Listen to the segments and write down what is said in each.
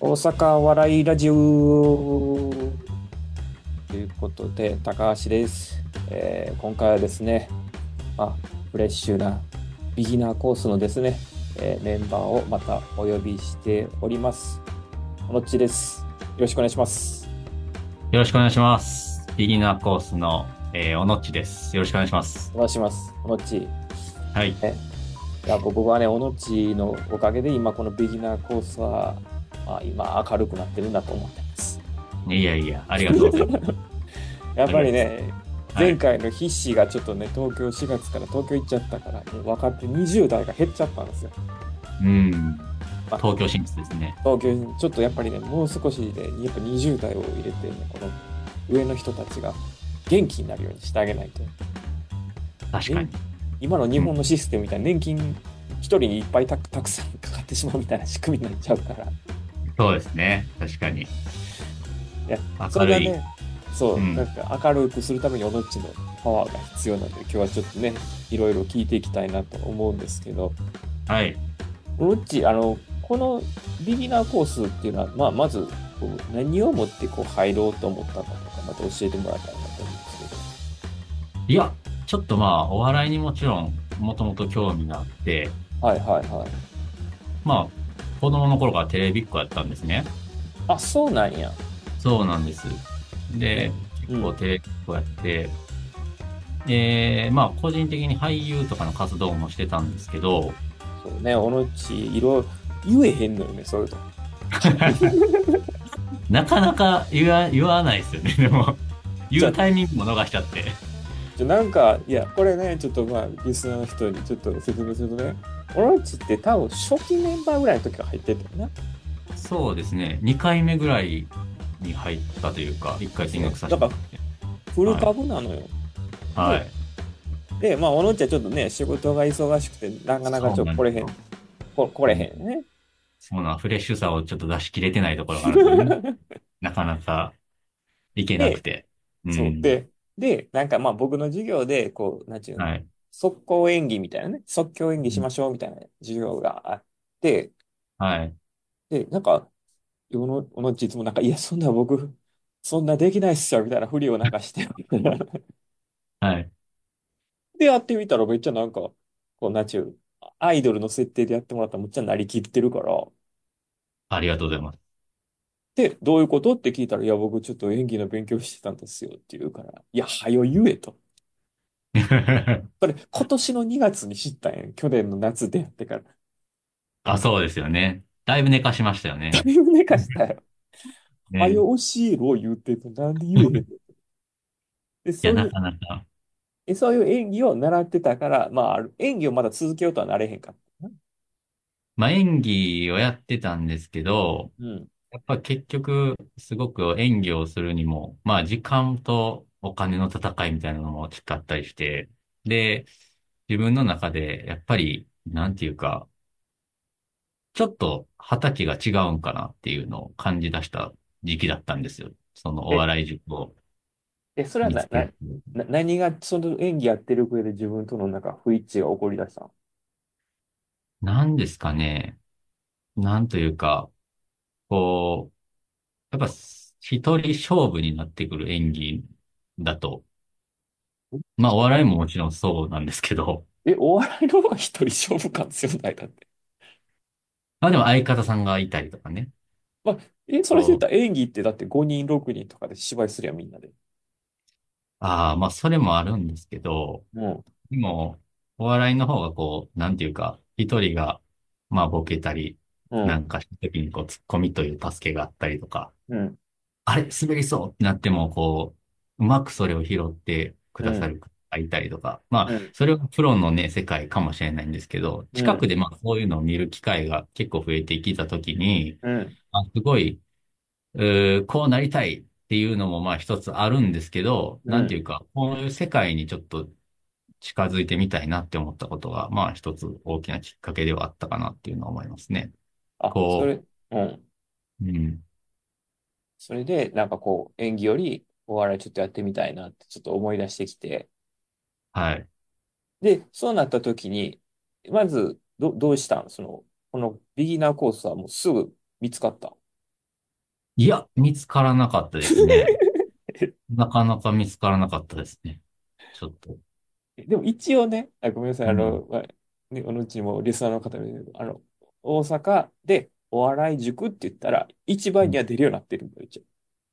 大阪笑いラジオということで、高橋です。今回はですね、フレッシュなビギナーコースのですね、メンバーをまたお呼びしております。おのっちです。よろしくお願いします。 よろしくお願いします。ビギナーコースの、おのっちです。よろしくお願いします。 お願いします。おのっち。 はい。 いや、僕はね、おのっちのおかげで今このビギナーコースは、今明るくなってるんだと思ってます。 いやいや、ありがとうございます。 やっぱありがとうございりね、 ます。はい。 前回の必死がちょっとね、東京4月から東京行っちゃったから、もう若手20代が減っちゃったんですよ。 うん。 まあ、 東京進出ですね。 東京にちょっとやっぱりね、もう少しで、やっぱ20代を入れてね、この上の人たちが元気になるようにしてあげないと。ね、 確かに。 今の日うん。 本のシステムみたいな年金一人にいっぱいたくさんかかってしまうみたいな仕組みになっちゃうから。いそうですね。確かに。 や、そ明るい。 れがね、そう、なんうん。 か明るくするためにおのっちのパワーが必要なので、今日はちょっとね、いろいろ聞いていきたいなと思うんですけど、 はい。 うっち、このビギナーコースっていうのは、まず、何をもって入ろうと思ったのかとか、また教えてもらえたらなと思うんですけいや、ちょっとまあ、お笑いにもちろん、もともと興味があって、 ど。はいはいはい。 まあ、子供の頃からテレビっ子やったんですね。 あ、そうなんや。 そうなんです。 え、 で、結うん。 構テレビっ子やって、まあ、個人的に俳優とかの活動もしてたんですけど、 そうね、おのっち、言えへんのよね、そういうの。 なかなか言わないですよね。でも、 じゃあ、 言うタイミングも逃しちゃって。 なんか、いや、これね、ちょっとリスナーの人にちょっと説明するとね、おのっちって多分初期メンバーぐらいの時から入ってたよな。 そうですね。2回目ぐらいに入ったというか、1回見そう。 学させだから、 てもらって。 フルはい。 株なのよ。で、 はい。 おのっちはちょっとね、仕事が忙しくて、なかなかそうなんですよ。 来れうん。 へんね。 そうな、フレッシュさをちょっと出し切れてないところがあるんですよね。なかなかいけなくで、 て。うそう。 ん。 なんか僕の授業で、なんていうの、 はい。 即興演技みたいなね、即興演技しうん。 ましょうみたいな授業があって、 はい。 で、なんか、おのっちいつもなんか、いや、そんな僕、そんなできないっすよ、みたいなふりをなんかして。 はい。 で、やってみたらめっちゃなんか、なんちゅう、アイドルの設定でやってもらったらめっちゃなりきってるから、 ありがとうございます。 で、どういうことって聞いたら、いや、僕ちょっと演技の勉強してたんですよって言うから、いや、はよ言えと。それ、今年の2月に知ったんやん。去年の夏でやってから。 あ、そうですよね。だいぶ寝かしましたよね。 だいぶ寝かしたよ。はね。 よ教えろ言うてんの、なんで言えへんの。で、 いや、なかなか。 そういう演技を習ってたから、演技をまだ続けようとはなれへんかったな。 まあ、演技をやってたんですけど、 うん。 やっぱ結局、すごく演技をするにも、まあ時間とお金の戦いみたいなのも大きかったりして、で、自分の中で、やっぱり、なんていうか、ちょっと畑が違うんかなっていうのを感じ出した時期だったんですよ。そのおえ、 笑い塾をそれは見つける。 何がその演技やってる上で自分とのなんか不一致が起こり出したの？ なんですかね。なんというか、こう、やっぱ一人勝負になってくる演技だと、まあお笑いももちろんそうなんですけど、 お笑いの方が一人勝負感強ないだって。 まあでも相方さんがいたりとかね。 まあ、それで言ったこう、 ら演技ってだって5人、6人とかで芝居するやん、みんなで。 ああ、まあそれもあるんですけど、 うん、 でも、お笑いの方がこう、なんていうか、一人が、まあボケたり、 うん、 なんかした時にこう、ツッコミという助けがあったりとか、 うん、 あれ、滑りそうってなっても、こう、うまくそれを拾ってくうん、 ださる方がいたりとか、まあ、 うん、 それはプロのね、世界かもしれないんですけど、 うん、 近くでまあそういうのを見る機会が結構増えてきた時に、 うん、 すごい、こうなりたいっていうのもまあ一つあるんですけど、 うん。 なんていうか、こういう世界にちょっと近づいてみたいなって思ったことが、まあ一つ大きなきっかけではあったかなっていうのは思いますね。こうん。 うん。 それで、なんか演技よりお笑いちょっとやってみたいなってちょっと思い出してきて、 はい。 で、そうなった時に、まず、どうしたんこのビギナーコースはもうすぐ見つかった？ いや、見つからなかったですね。なかなか見つからなかったですね。ちょっと。 でも一応ね、ごめんなさい、 うん。 まあね、うちにもリスナーの方に、大阪でお笑い塾って言ったら、一番には出るようになってるんだよ、一応。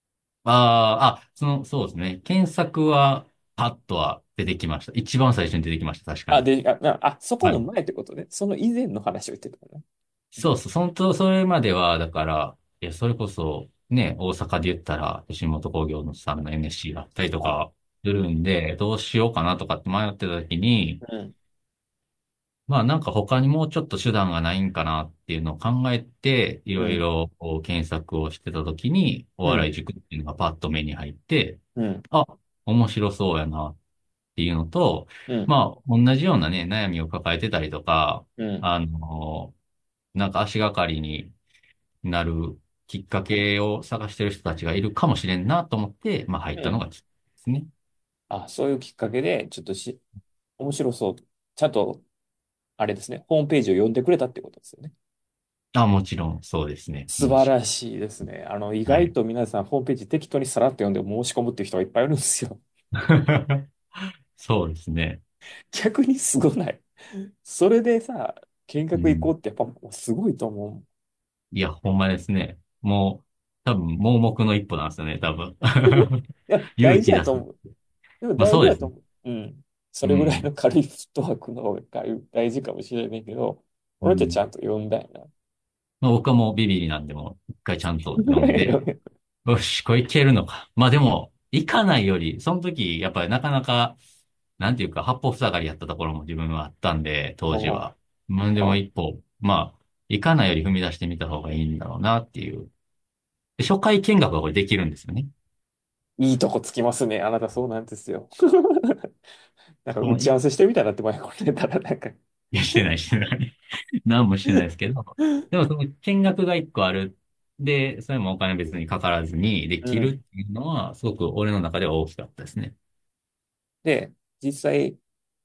そうですね。検索は、パッとは出てきました。一番最初に出てきました。確かあ、 に。 で、そこはい。 の前ってことね。その以前の話を言ってたかな。 そうそう、それまでは、だから、いや、それこそ、ね、大阪で言ったら、吉本興業のさんの NSC だったりとあ、 かするんで、どうしようかなとかって迷ってた時に、 うん、 まあなんか他にもうちょっと手段がないんかなっていうのを考えて、いろいうん、 ろこう検索をしてた時に、おうん、 笑い塾っていうのがパッと目に入って、 うん、 あ、面白そうやなっていうのと、 うん、 まあ同じようなね、悩みを抱えてたりとか、 うん、 あの、なんか足がかりになるきっかけを探してる人たちがいるかもしれんなと思って、まあ入っうん。 たのがきっかけですね。 あ、そういうきっかけで、ちょっと面白そう。ちゃんと、あれですね、ホームページを読んでくれたってことですよね。 あ、もちろんそうですね。 素晴らしいですね。意外はい。 と皆さんホームページ適当にさらっと読んで申し込むっていう人がいっぱいいるんですよ。 そうですね。 逆にすごない？それでさ、見学行こうん。 うってやっぱすごいと思う。 いや、ほんまですね。もう、多分、盲目の一歩なんですよね、多分。 いや、大勇気出す。 事だと思う。でもまあそうですね。 大事だと思う。うん。それぐらいうん。 の軽いフットワークの方が大事かもしれないけど、俺ってちうん。 ゃんと読んだよな。 まあ僕はもうビビリなんで、もう一回ちゃんと読んで、よし、これいけるのか。まあでも、行かないより、その時、やっぱりなかなか、なんていうか、八方塞がりやったところも自分はあったんで、当時あは。なんであ、 も一歩、まあ、行かないより踏み出してみた方がいいんだろうなっていう。で初回見学がこれできるんですよね。 いいとこつきますね。あなたそうなんですよ。なんかそのい打ち合わせしてみたらって前これたらなんかいや、してない、してない。何もしてないですけど。でもその見学が一個ある。で、それもお金別にかからずにできるっうん。 ていうのは、すごく俺の中では大きかったですね。 で、実際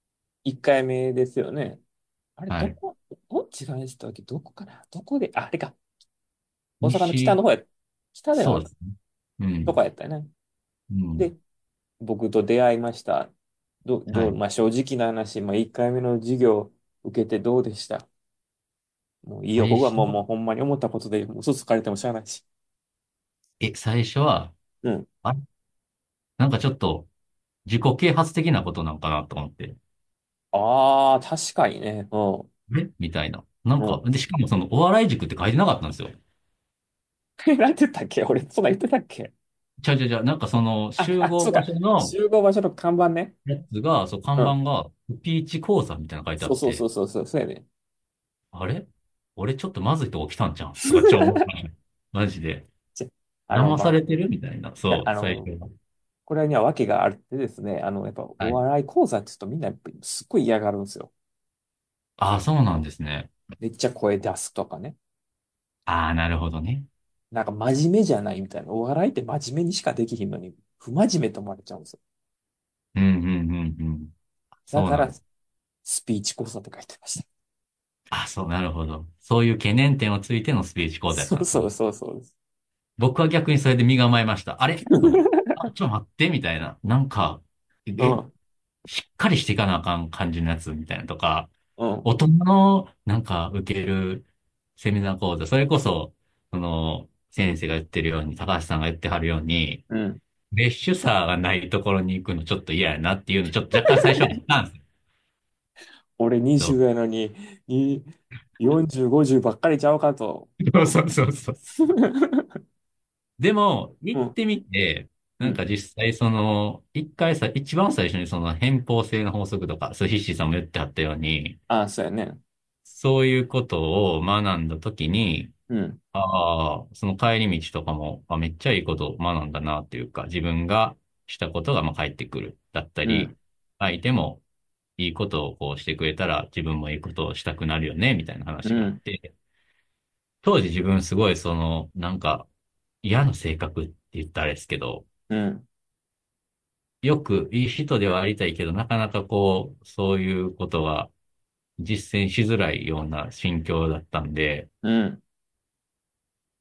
1回目ですよね。あれ、 はい。 どっちがでしたっけ？どこかな？どこで、あれか。大阪の北西、 の方や、北でのそうですね。うとこん。 やったよね。 うん。 で、僕と出会いました。 はい。 まあ正直な話、まあ1回目の授業受けてどうでした？もういいよ。僕は最初、 もうほんまに思ったことで、もう嘘つかれてもしゃあないし。 最初は、 うん。 あ、なんかちょっと自己啓発的なことなんかなと思って、 ああ、確かにね。うん。 みたいな。なんか、 うん。 で、しかもそのお笑い塾って書いてなかったんですよ。 なんて言ったっけ？俺、そんなん言ってたっけ？ なんかその集そうか。 合場所の集合場所の看板ね。 やつが、そう、看うん。 板が、ピーチ講座みたいなの書いてあそうそうそうって、 そうそう、そうやね。 あれ俺ちょっとまずいとこ来たんじゃんとか思った。マジで。 ち騙さまあ、 れてるみたいな。 いや、 そう、最初は。 これには訳があってですね、やっぱおはい。 笑い講座って言うとみんなやっぱりすっごい嫌がるんですよ。 ああ、そうなんですね。 めっちゃ声出すとかね。 ああ、なるほどね。 なんか真面目じゃないみたいな。お笑いって真面目にしかできひんのに、不真面目と思われちゃうんですよ。 うん、うん、うん、うん。 だから、 そうなんです。 スピーチ講座って書いてました。 あ、そう、なるほど。そういう懸念点をついてのスピーチ講座やったんですね。 そうそうそうそうです。 僕は逆にそれで身構えました。あれと思って。あ、ちょっと待って、みたいな。なんか、え、 うん、 しっかりしていかなあかん感じのやつみたいなとか、 うん、 大人のなんか受けるセミナー講座、それこそ、先生が言ってるように、高橋さんが言ってはるように、 うん。 フレッシュさがないところに行くのちょっと嫌やなっていうの、ちょっと若干最初はあったんですよ。 俺20やのに、40、50ばっかりちゃうかと。 そうそうそうそう。でも、 うん、 行ってみて、 うん。 なんか実際一番最初にその偏方性の法則とか、そう、ヒッシーさんも言ってはったように、 ああ、そうやね。 そういうことを学んだときに、 うん、 ああ、その帰り道とかも、めっちゃいいことを学んだなっていうか、自分がしたことが返ってくるだったり、 うん、 相手もいいことをこうしてくれたら自分もいいことをしたくなるよね、みたいな話があっうん、 て、当時自分すごいなんか嫌な性格って言ったらあれですけど、 うん、 よくいい人ではありたいけど、なかなかこう、そういうことは実践しづらいような心境だったんで、 うん。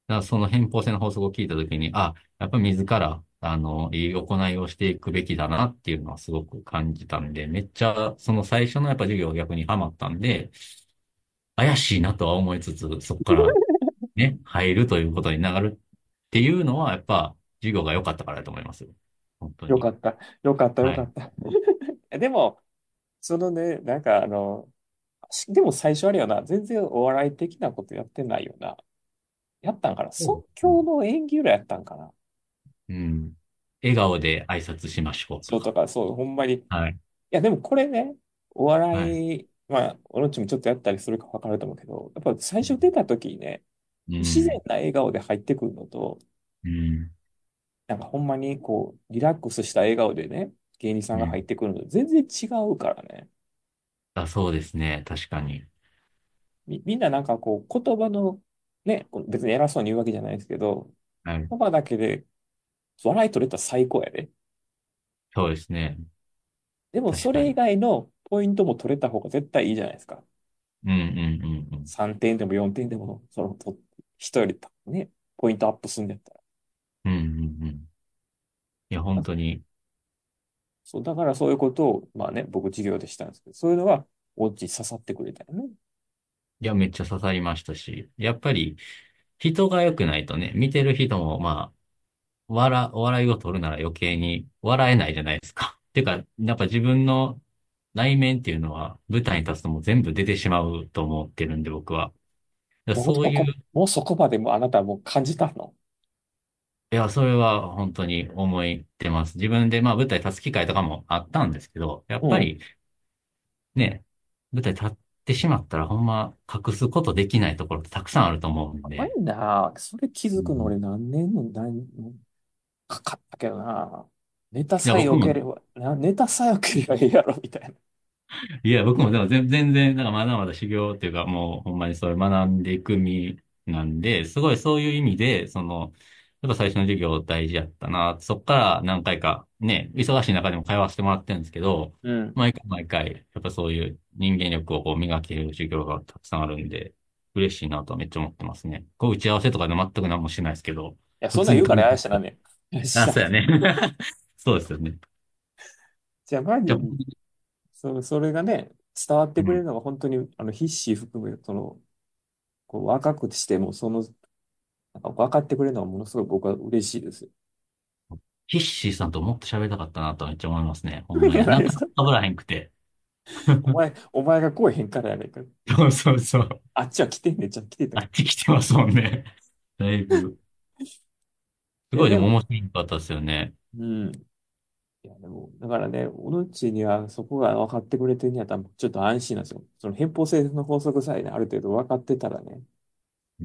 からその偏方性の法則を聞いたときに、あ、やっぱり自ら、いい行いをしていくべきだなっていうのはすごく感じたんで、めっちゃ、その最初のやっぱ授業が逆にハマったんで、怪しいなとは思いつつ、そこからね、入るということになるっていうのは、やっぱ、授業が良かったからだと思いますよ。本当に。 よかった。よかった、よはい。 かった。でも、そのね、なんかでも最初あれよな、全然お笑い的なことやってないよな。やったんかな、 そう即うん興の演技ぐらいやったんかな。 うん。笑顔で挨拶しましょうとか。 そうとか、そう、ほんまに。いはい。 や、でもこれね、おはい。 笑い、まあ、俺っちもちょっとやったりするか分かると思うけど、やっぱ最初出た時にね、自然うん。 な笑顔で入ってくるのと、 うん。 なんかほんまにこう、リラックスした笑顔でね、芸人さんが入うん。 ってくるのと全然違うからね。 あ、そうですね。確かに。 みんななんかこう、言葉の、ね、こう別に偉そうに言うわけじゃないですけど、 はい。 言葉だけで笑い取れたら最高やで。 そうですね。 でもそれ以確かに。 外のポイントも取れた方が絶対いいじゃないですか。 うんうんうんうん。 3点でも4点でも、人よりね、ポイントアップするんだったら。 うんうんうん。いや、本当に。 そう、だからそういうことを、まあね、僕授業でしたんですけど、そういうのは、おうちに刺さってくれたよね。 いや、めっちゃ刺さりましたし、やっぱり、人が良くないとね、見てる人も、まあ、お笑いを取るなら余計に笑えないじゃないですか。っていうか、やっぱ自分の内面っていうのは舞台に立つともう全部出てしまうと思ってるんで、僕は。だからそういう、 もうそこまでもうあなたはもう感じたの？ いや、それは本当に思ってます。自分でまあ舞台立つ機会とかもあったんですけど、やっうん。 ぱりね、舞台立ってしまったらほんま隠すことできないところってたくさんあると思うんで、 怖いな。それ気づくのうん、 俺何年かかったけどな。ネタいや、 さえ僕も良ければ、ネタさえ良ければいいやろ、みたいな。 いや、僕もでも全然、なんかまだまだ修行っていうか、もうほんまにそういう学んでいく身なんで、すごいそういう意味で、やっぱ最初の授業大事やったな。そっから何回かね、忙しい中でも通わせてもらってるんですけど、 うん。 毎回毎回、やっぱそういう人間力をこう磨ける授業がたくさんあるんで、嬉しいなとはめっちゃ思ってますね。こう打ち合わせとかで全く何もしないですけど、 いや、 普そんなん言うから通に取り怪しいなね。怪しあ、 いな。 そうやね。そうですよね。 じゃあ、マジ、 じゃあ、 それがね、伝わってうん。 くれるのが本当に、必死含め、こう若くしても、なんか分かってくれるのはものすごく僕は嬉しいですよ。 ヒッシーさんともっと喋りたかったなとめっちゃ思いますね。ほんまいや、 に。なんか何それ。 被らへんくて。 お前が来えへんからやないか。 そうそうそう。 あっちは来てんねん、ちゃんと来てた。 あっち来てますもんね。だいぶ。すごいででも、 も面白かったですよね。 うん。いや、でも、だからね、おのっちにはそこが分かってくれてるんやったら、ちょっと安心なんですよ。その偏方性の法則さえね、ある程度分かってたらね、 うん。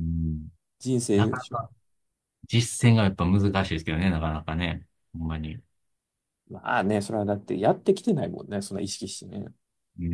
人生、 なかなか実践がやっぱ難しいですけどね、なかなかね。ほんまに。 まあね、それはだってやってきてないもんね、そんな意識してね。 うん。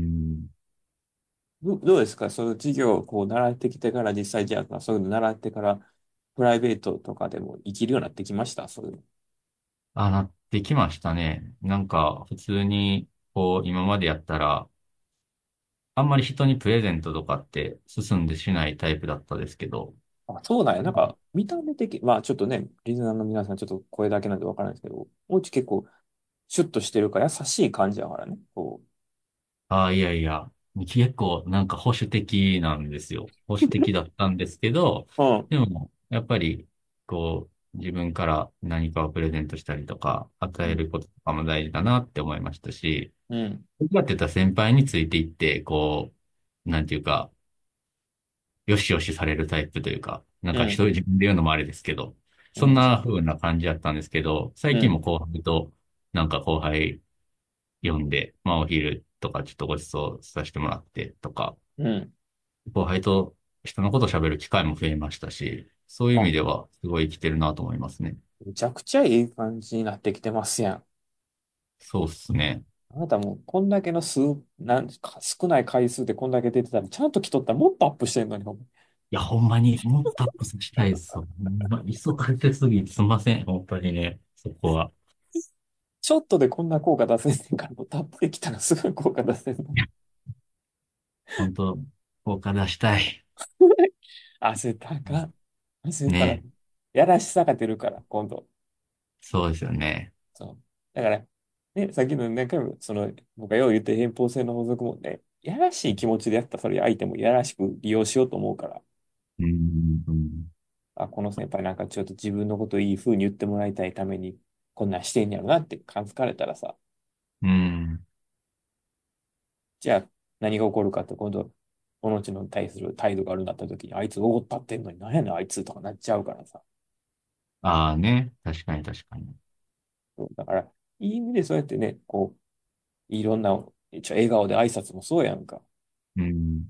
どうですか、その授業をこう習ってきてから実際じゃあ、そういうの習ってから、プライベートとかでも生きるようになってきましたそういうの？ あ、なってきましたね。なんか、普通に、こう、今までやったら、あんまり人にプレゼントとかって進んでしないタイプだったですけど、 あ、そうなんや。なんか、見た目的、まあちょっとね、リズナーの皆さんちょっと声だけなんでわからないですけど、おうち結構シュッとしてるから優しい感じやからね。こああ、いやいや、結構なんか保守的なんですよ。保守的だったんですけど、 う。うん、 でも、やっぱり、こう、自分から何かをプレゼントしたりとか、与うん、 えることとかも大事だなって思いましたし、 うん、 僕がって言ったら先輩についていって、こう、なんていうか、よしよしされるタイプというか、なんか一うん、 人自分で言うのもあれですけど、そんうん、 な風な感じだったんですけど、最うん、 近も後輩と、なんか後輩呼んで、まあお昼とかちょっとご馳走させてもらってとか、 うん。 後輩と人のことを喋る機会も増えましたし、そういう意あ、 味ではすごい生きてるなと思いますね。 めちゃくちゃいい感じになってきてますやん。 そうっすね。 あなたもうこんだけの少ない回数でこんだけ出てたら、ちゃんと来とったらもっとアップしてんのに、ほんまいや、ほんまにもっとアップさせたいですよ。ほんま、急がれすぎてすみません。本当にね、そこは。 ちょっとでこんな効果出せんねんから、もうタップできたらすごい効果出せんの。 本当、効果出したい。 汗高。 そう言ったら、 ね。 やらしさが出るから、今度。 そうですよね。 そう。だから、ね、さっきの何回も、僕がよう言ってる偏方性の法則もね、やらしい気持ちでやったら、それ相手もやらしく利用しようと思うから、 うん、うん、 あ、この先輩なんかちょっと自分のことをいい風に言ってもらいたいために、こんなんしてんやろなって感づかれたらさ、 うん。 じゃあ何が起こるかって今度、このちの対する態度が悪くなった時に、あいつおごったってんのに何やねんあいつとかなっちゃうからさ。 ああね。確かに確かに。 そうだから、いい意味でそうやってね、こう、いろんな、笑顔で挨拶もそうやんか。 うん、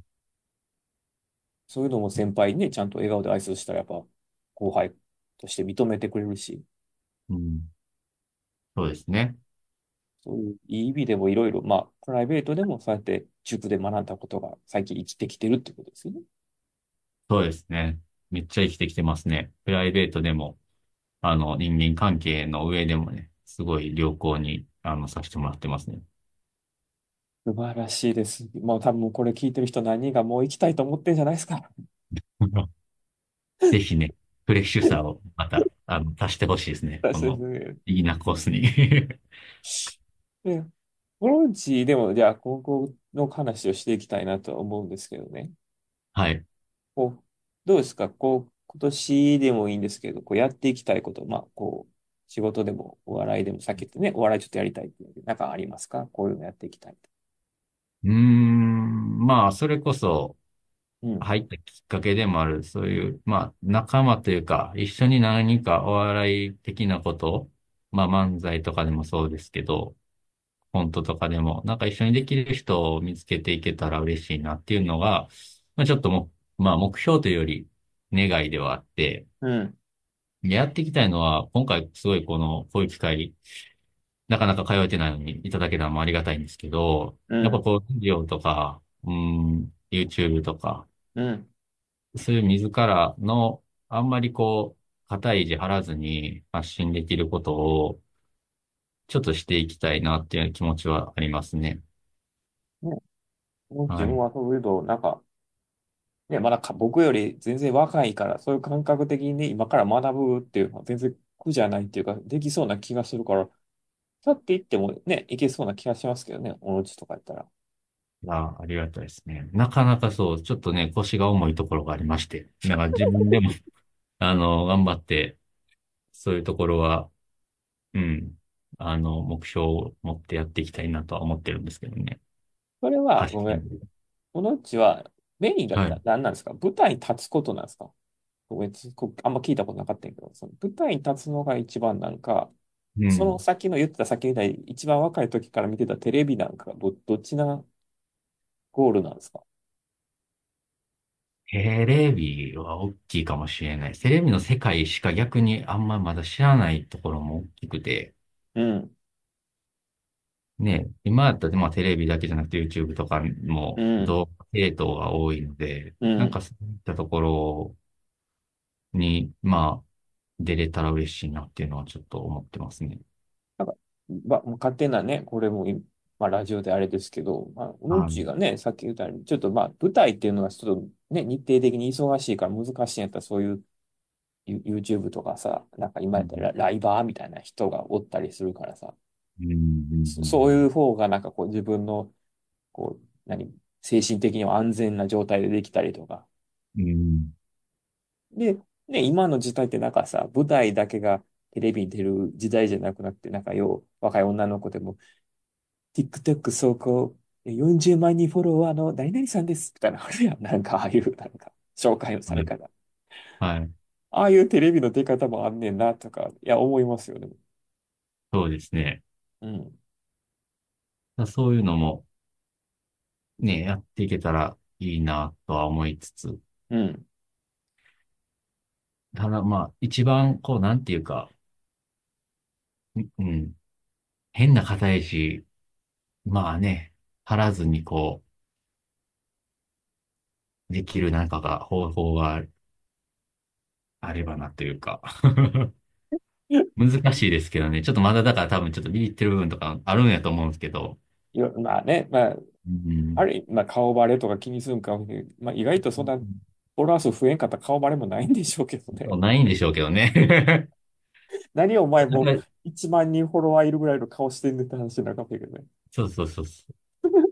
そういうのも先輩にね、ちゃんと笑顔で挨拶したらやっぱ後輩として認めてくれるし、 うん。そうですね。 そういういい意味でもいろいろ、まあ、プライベートでもそうやって塾で学んだことが最近生きてきてるってことですよね。 そうですね。めっちゃ生きてきてますね。プライベートでも、人間関係の上でもね、すごい良好に、させてもらってますね。 素晴らしいです。もう多分これ聞いてる人何人がもう行きたいと思ってんじゃないですか。 ぜひね、フレッシュさをまた、足してほしいですね。こ私ですの、 ね。 いいなコースに。 で、このうちでもじゃあ高校の話をしていきたいなとは思うんですけどね。 はい。 こう、どうですか今年でもいいんですけど、こうやっていきたいこと、まあ、仕事でもお笑いでも、さっき言ってね、お笑いちょっとやりたいっていうので、なんかありますか？こういうのやっていきたいと。 まあ、それこそ、 うん、 入ったきっかけでもある、そういう、まあ、仲間というか、一緒に何かお笑い的なこと、まあ、漫才とかでもそうですけど、コントとかでも、なんか一緒にできる人を見つけていけたら嬉しいなっていうのが、まあ、ちょっとまあ、目標というより、願いではあって、 うん、 やっていきたいのは、今回すごいこういう機会、なかなか通えてないのにいただけたのもありがたいんですけど、 うん、 やっぱこう、ビデオとか、YouTube とか、 うん。 そういう自らの、あんまりこう、肩意地張らずに発信できることを、ちょっとしていきたいなっていう気持ちはありますね。 ね、もう自はい。 分はそういうと、なんか、ね、まだ僕より全然若いから、そういう感覚的にね、今から学ぶっていうのは全然苦じゃないっていうか、できそうな気がするから、去っていってもね、いけそうな気がしますけどね、おのちとかやったら。 ありがたいですね。なかなかそう、ちょっとね、腰が重いところがありまして。だから自分でも、頑張って、そういうところは、うん、目標を持ってやっていきたいなとは思ってるんですけどね。 それは、ごめん。 発信。 このうちは、メインがはい。 何なんですか？舞台に立つことなんですか？あんま聞いたことなかったんやけど、その舞台に立つのが一番なんか、そのうん。 先の言ってた先みたいに、一番若い時から見てたテレビなんか、どっちなゴールなんですか？ テレビは大きいかもしれない。テレビの世界しか逆にあんままだ知らないところも大きくて、 うん、 ね、今だったらまあテレビだけじゃなくて YouTube とかもうん、 動画系統が多いので、 うん。 なんかそういったところに、まあ、出れたら嬉しいなっていうのはちょっと思ってますね。 なんか、勝手なね、これもまあ、ラジオであれですけど、まあ、うのはい。 ちがね、さっき言ったように、ちょっとまあ、舞台っていうのはちょっとね、日程的に忙しいから難しいんやったら、そういうYouTube とかさ、なんか今やったらライバーみたいな人がおったりするからさ、 うん、うん、うん、 そういう方がなんかこう自分の、精神的には安全な状態でできたりとか。 うん、 で、ね、今の時代ってなんかさ、舞台だけがテレビに出る時代じゃなくなって、なんか若い女の子でも、TikTok 走行40万人フォロワーの何々さんです、みたいな、あるやん。なんか、ああいう、なんか、紹介のさはい。 れ方。 はい。 ああいうテレビの出方もあんねんな、とか、いや、思いますよね。 そうですね。 うん。 そういうのもね、やっていけたらいいなとは思いつつ、 うん。 ただまあ、一番こう、なんていうか、うん、変な肩意地、まあね、張らずにこう、できるなんか方法があればなというか難しいですけどね、ちょっとまだだから多分ちょっとビビってる部分とかあるんやと思うんですけど、 まあね、まあ、 うん、 あれ、まあ、顔バレとか気にするんかもしれないけど、まあ、意外とそんなフォロワー数増えんかったら顔バレもないんでしょうけどね。 ないんでしょうけどね。 何お前もう1万人フォロワーいるぐらいの顔してんねって話になるかもしれないけどね。 そうそうそうそう。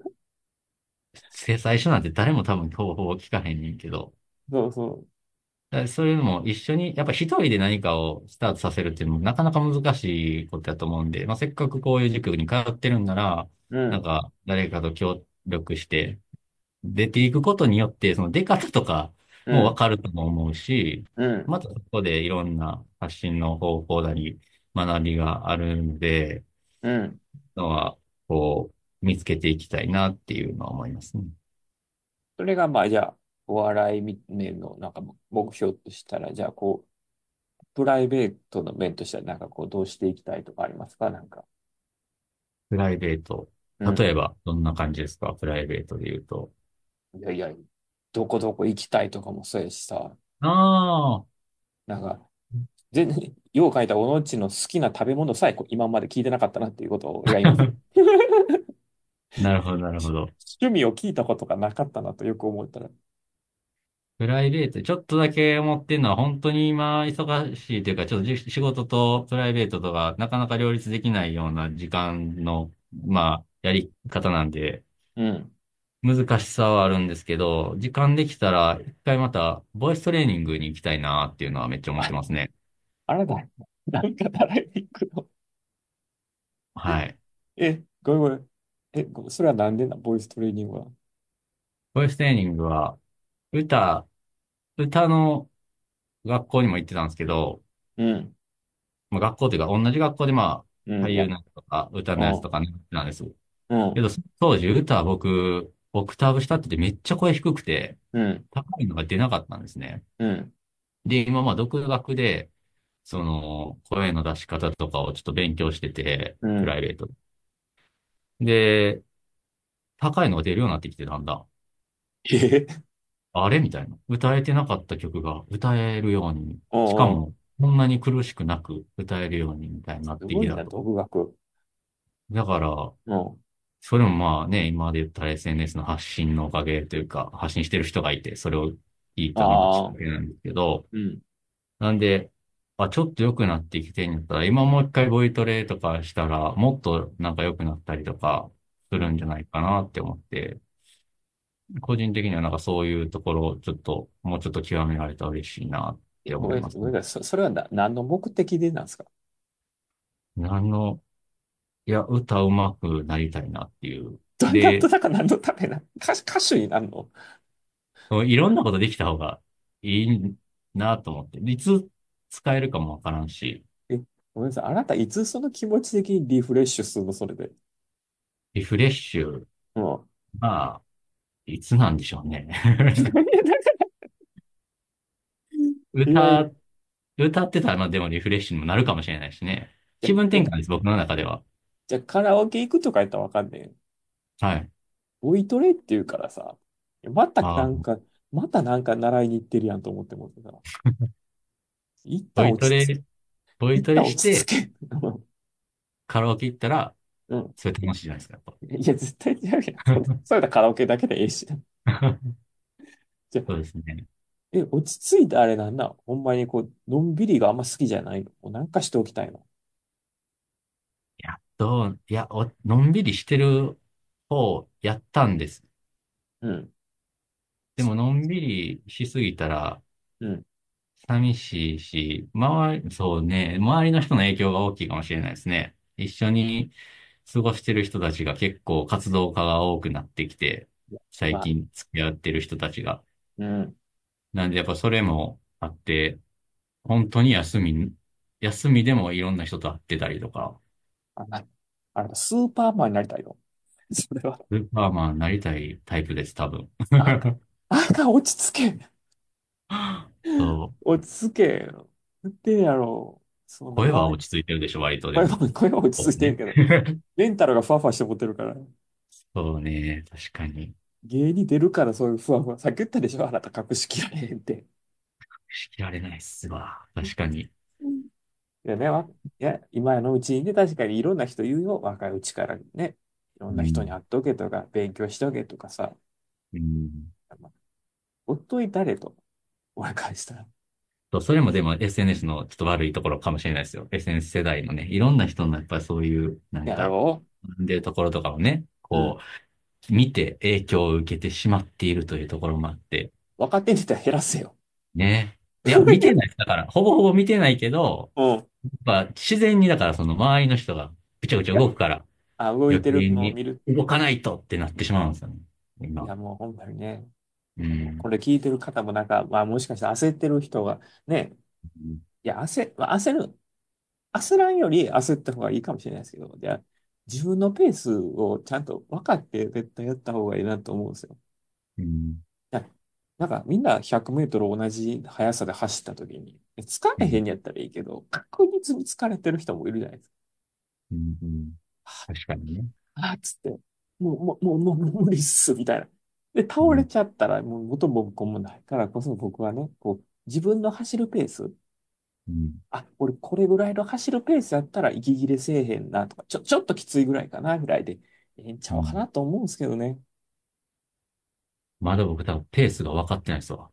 最初なんて誰も多分方法を聞かへんねんけど、 そうそだからそういうのも一緒に、やっぱ一人で何かをスタートさせるっていうのもなかなか難しいことだと思うんで、まあ、せっかくこういう塾に通ってるんなら、 う。うん、 なんか誰かと協力して出ていくことによって、その出方とかもわうん、 かるとも思うし、 うん、 またそこでいろんな発信の方法なり学びがあるので、 うん。 のは、こう、見つけていきたいなっていうのは思いますね。 それがまあじゃあ、お笑い面のなんか目標としたら、じゃあこう、プライベートの面としてはなんかこう、どうしていきたいとかありますかなんか。 プライベート。 うん。 例えば、どんな感じですかプライベートで言うと。 いやいや、どこどこ行きたいとかもそうやしさ、 ああ、 なんか、全然、よう書いたおのっちの好きな食べ物さえこう今まで聞いてなかったなっていうことを、いや、今、 なるほど、なるほど。 趣味を聞いたことがなかったなとよく思ったら。 プライベート、ちょっとだけ思ってるのは、本当に今、忙しいというか、ちょっと仕事とプライベートとか、なかなか両立できないような時間の、まあ、やり方なんで、 うん。 難しさはあるんですけど、時間できたら、一回また、ボイストレーニングに行きたいなっていうのはめっちゃ思ってますね。 あれだ。なんか習いに行くの。 はい。 ごめんごめん。それはなんでな、ボイストレーニングは。 ボイストレーニングは、歌、歌の学校にも行ってたんですけど、 うん。 まあ、学校というか、同じ学校でまあ、俳うん。 優のやつとか、歌のやつとかね、なんです。 うん。 けど、その当時歌僕、オクターブ下っててめっちゃ声低くて、 うん。 高いのが出なかったんですね。 うん。 で、今まあ、独学で、その、声の出し方とかをちょっと勉強してて、 うん。 プライベートで。で、高いのが出るようになってきてだんだん。 えあれみたいな。歌えてなかった曲が歌えるように、しかおうおう。 も、こんなに苦しくなく歌えるようにみたいになっすごいな、 てきたと。 独学。 だから、 うん。 それもまあね、今まで言ったら SNS の発信のおかげというか、発信してる人がいて、それを聞いたのがきっああ。 かけなんですけど、 うん。 なんで、ちょっと良くなってきてんやったら、今もう一回ボイトレとかしたら、もっとなんか良くなったりとかすうん。 るんじゃないかなって思って、個人的にはなんかそういうところをちょっと、もうちょっと極められたら嬉しいなってごめん、 思いますね。 ごめんなさい。それは何の目的でなんですか？ 何の、いや、歌うまくなりたいなっていう。 どんな、 で、 だから何のためな、歌手になるの？ いろんなことできた方がいいなと思って。いつ使えるかもわからんし、 え、ごめんなさい。あなたいつその気持ち的にリフレッシュするのそれで。 リフレッシュ、 うん。 まあ、いつなんでしょうね。 いやいや、 歌、歌ってたら、まあでもリフレッシュにもなるかもしれないしね。気分転換です、僕の中では。 じゃあカラオケ行くとか言ったらわかんねえ。 はい。 ボイトレって言うからさ、またああ、 なんか、またなんか習いに行ってるやんと思って思ってさ、一ボ旦落ち着け、 イトレ、ボイトレ一旦して、 落ち着け。 カラオケ行ったら、 うん。 それ楽しいじゃないですか、やっいや、絶対違うやん。それだカラオケだけでええし。 ぱ。 じゃあ、 そうですね。 落ち着いたあれなんだ。ほんまにこう、のんびりがあんま好きじゃないの。もうなんかしておきたいの。 いや、のんびりしてる方、やったんです。 うん。 でも、のんびりしすぎたら、 うん。 寂しいし、そうね、周りの人の影響が大きいかもしれないですね。一緒に過ごしてる人たちが結構活動家が多くなってきて、最まあ、 近付き合ってる人たちが。 うん。 なんでやっぱそれもあって、本当に休みでもいろんな人と会ってたりとか、 あ、あれだ、スーパーマンになりたいの。それは。 スーパーマンになりたいタイプです、多分。 あ、落ち着け。 そう。 落ち着け。言ってんやろ。そんな声は周り、 落ち着いてるでしょ、割とでも。 声は落ち着いてそうね。 るけど、メンタルがふわふわして持ってるから。 そうね、確かに。 芸に出るからそういうふわふわ。さっき言ったでしょあなた隠しきられへんって。 仕切られないっすわ。確かに。 でね、いや、今のうちにね、確かにいろんな人言うよ。若いうちからね。いろんな人にうん。 会っとけとか、勉強しとけとかさ。 うん。 まあほっといたれと。 俺からしたら。 そう、それもでも SNS のちょっと悪いところかもしれないですよ。SNS 世代のね、いろんな人のやっぱりそういう、なんか、 やろ学んでるところとかをね、 う。うん。 こう、見て影響を受けてしまっているというところもあって、 分かってんって言ったら減らせよ。 ね。いや、見てない。だから、ほぼほぼ見てないけど、 うん。 やっぱ自然にだからその周りの人がぐちゃぐちゃいや、 動くから、 あ、動い余てる計にのを見る。 動かないとってなってしまうんですよね。今。 いや、もうほんまにね。 うん。 これ聞いてる方もなんか、まあもしかしたら焦ってる人がね、いや、焦らんより焦った方がいいかもしれないですけど、じゃあ、自分のペースをちゃんと分かって絶対やった方がいいなと思うんですよ。 うん。 いやなんかみんな100メートル同じ速さで走った時に、疲うん。 れへんやったらいいけど、確実に疲れてる人もいるじゃないですか。 うん。うん。確かにね。 あっつって、もう無理っす、みたいな。で、倒うん。 れちゃったら、もう元も子もないからこそ僕はね、こう、自分の走るペース、 うん。 あ、俺これぐらいの走るペースやったら息切れせえへんなとか、ちょっときついぐらいかな、ぐらいで、ええんちゃうかうん。 なと思うんですけどね。 まだ僕多分ペースが分かってないですわ。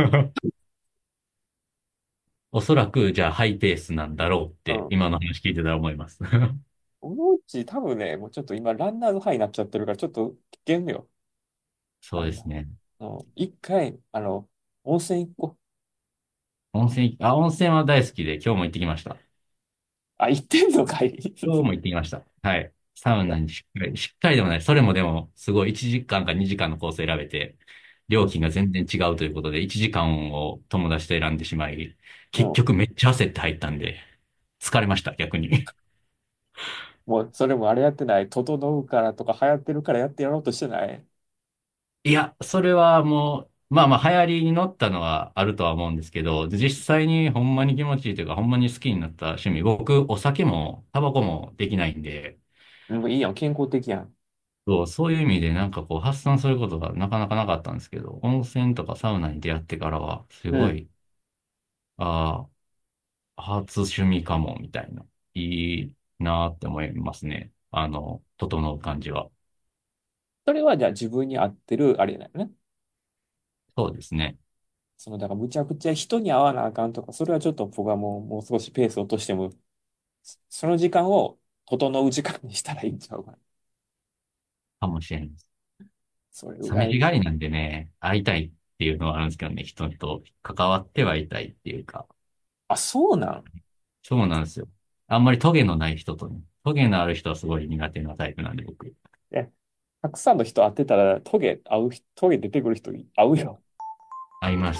おそらく、じゃあハイペースなんだろうってうん。 今の話聞いてたら思います。 このうち多分ね、もうちょっと今ランナーズハイになっちゃってるから、ちょっと危険よ。 そうですね。 一回、温泉行こう。 温泉は大好きで今日も行ってきました。 あ、行ってんのかい。 今日も行ってきました。はい。サウナにしっかりでもない。それもでも、すごい1時間か2時間のコースを選べて、料金が全然違うということで、1時間を友達と選んでしまい、結うん。 局めっちゃ焦って入ったんで、疲れました、逆に。 もう、それもあれやってない。整うからとか流行ってるからやってやろうとしてない。 いや、それはもう、まあまあ流行りに乗ったのはあるとは思うんですけど、実際にほんまに気持ちいいというか、ほんまに好きになった趣味、僕、お酒もタバコもできないんで、 うん、いいやん。健康的やん。 そういう意味でなんかこう発散することがなかなかなかったんですけど、温泉とかサウナに出会ってからは、すうん。 ごい、あ初趣味かも、みたいな。いいなって思いますね。整う感じは。 それはじゃあ自分に合ってるあれだよね。 そうですね。 だからむちゃくちゃ人に会わなあかんとか、それはちょっと僕はもう少しペースを落としても、その時間を整う時間にしたらいいんちゃうかな。 かもしれないです。 それぐらい。 寂しがりなんでね、会いたいっていうのはあるんですけどね、人と関わってはいたいっていうか。 あ、そうなん。 そうなんですよ。あんまりトゲのない人とね、トゲのある人はすごい苦手なタイプなんで僕。 え、たくさんの人会ってたら、トゲ出てくる人会うよ。 会います。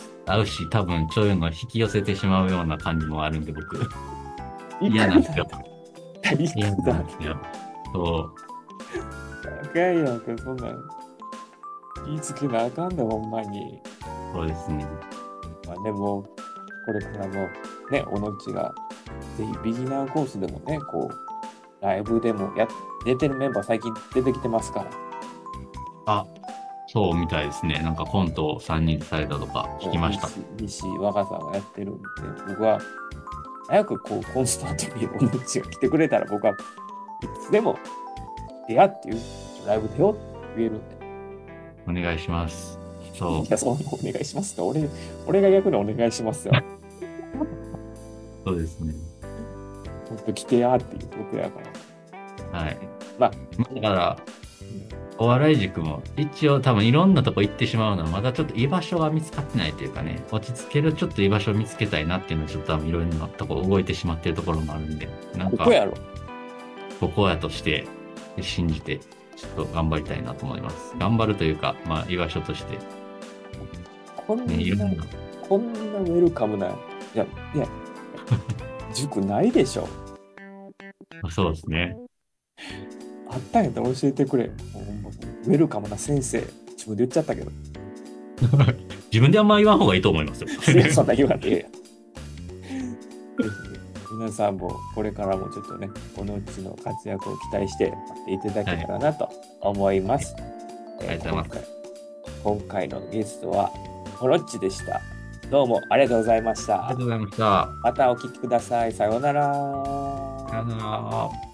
会うし、多分そういうのを引き寄せてしまうような感じもあるんで僕。 行くな。 嫌なんですよ。 行嫌くな。 なんですよ。そう。 あかんやんか、そんなん。気ぃつけなあかんで、ほんまに。 そうですね。 まあでも、これからもね、おのっちが、ぜひビギナーコースでもね、こう、ライブでも出てるメンバー最近出てきてますから。 あ、そうみたいですね。なんかコントを3人でされたとか聞きました。 西若さんがやってるんで、僕は早くこう、コンスタントにおのっちが来てくれたら、僕はいつでも出会っていう、ライブ出ようって言えるんで。 お願いします。 いや、 そう。 そんなお願いしますか。俺が逆にお願いしますよ。 そうですね。 ほんと来てやっていうことやから。 はい。 まあ、 だから、 うんお笑い塾も一応多分いろんなとこ行ってしまうのはまだちょっと居場所が見つかってないというかね、落ち着けるちょっと居場所を見つけたいなっていうのはちょっと多分いろんなとこ動いてしまってるところもあるんで、なんかここやろ。 ここやとして信じてちょっと頑張りたいなと思います。頑張るというか、まあ居場所としてこね、いんな、 ろんな、 こんなウェルカムな、いや、塾ないでしょ。 そうですね。 あったんやったら教えてくれ。もうほんまウェルカムな先生。自分で言っちゃったけど。 自分であんま言わん方がいいと思いますよ。 いや、そんな言わんでええやん。ぜひね、皆さんもこれからもちょっとね、このうちの活躍を期待して待っていただはい。 けたらなと思います。 ありがとうございます。 今回のゲストはコロッチでした。どうもありがとうございました。 ありがとうございました。 またお聞きください。さようなさよなら。 ら。